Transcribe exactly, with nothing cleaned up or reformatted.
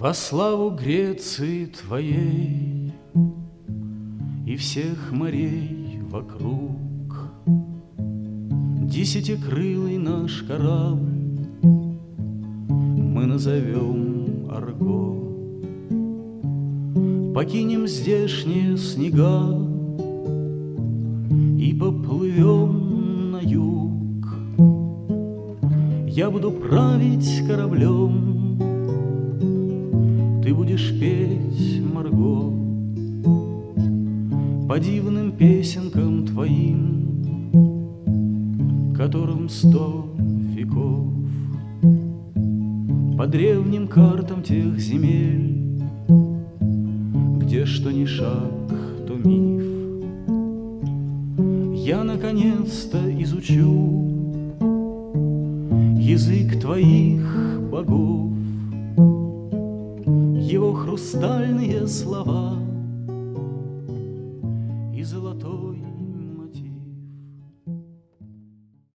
Во славу Греции твоей и всех морей вокруг, десятикрылый наш корабль мы назовем Арго. Покинем здешние снега и поплывем на юг. Я буду править кораблем, ты будешь петь, Марго, по дивным песенкам твоим, которым сто веков, по древним картам тех земель, где что ни шаг, то миф. Я наконец-то изучу язык твоих богов, его хрустальные слова и золотой